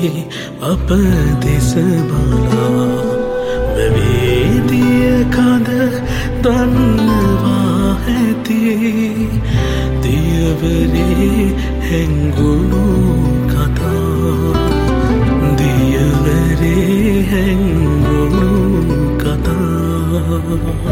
අප දෙස බලා වැවේදිය කඳ දන්නවා ඇති දියවරේ හැංගුණු කතා දියවරේ හැංගුණු කතා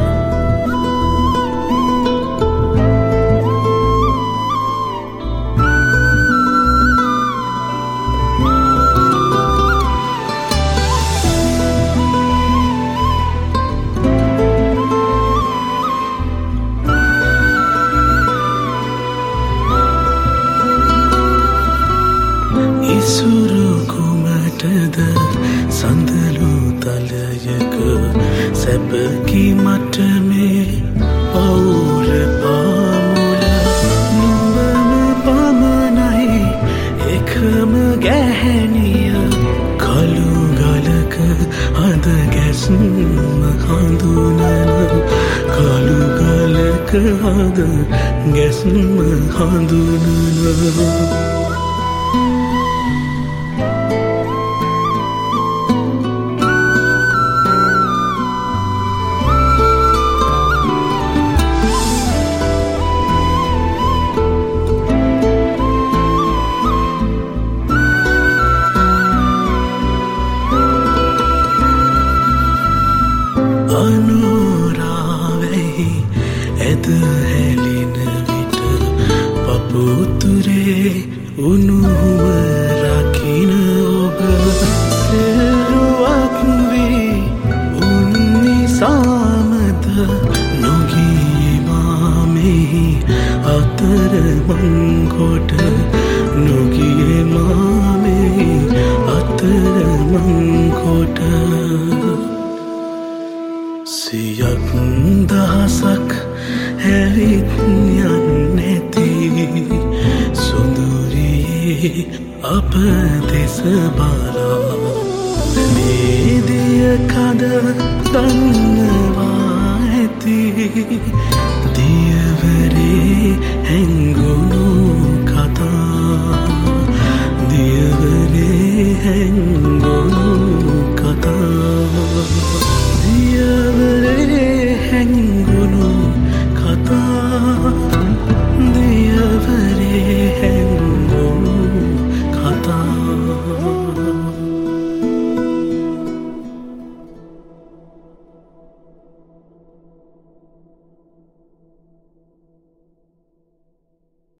ඉසුරු කුමටද සඳලු තලයක සැපකි මට මේ පවුර පාමුල නුඹම පමණයි එකම ගැහැණිය කළු ගලක අද ගැස්ම හඳුනන කළු ගලක අද ගැස්ම හඳුනන අනුරාවෙහි ඇද හැලින විට පපුතුරේ උණුහුම රකින ඔබ සෙල්රුවක් වී උන්නිසාමද නොගී මාමෙහි අතර මංකොට නොගිය මාමෙහි අතර මංකොට සියක් දහසක් ඇවිත් යන්නැති සුඳුරියේ අප දෙස බලා වේදිය කඳ දන්නවා ඇති දියවරේ හැංගුණු කතා දියවරේ හැංගුණු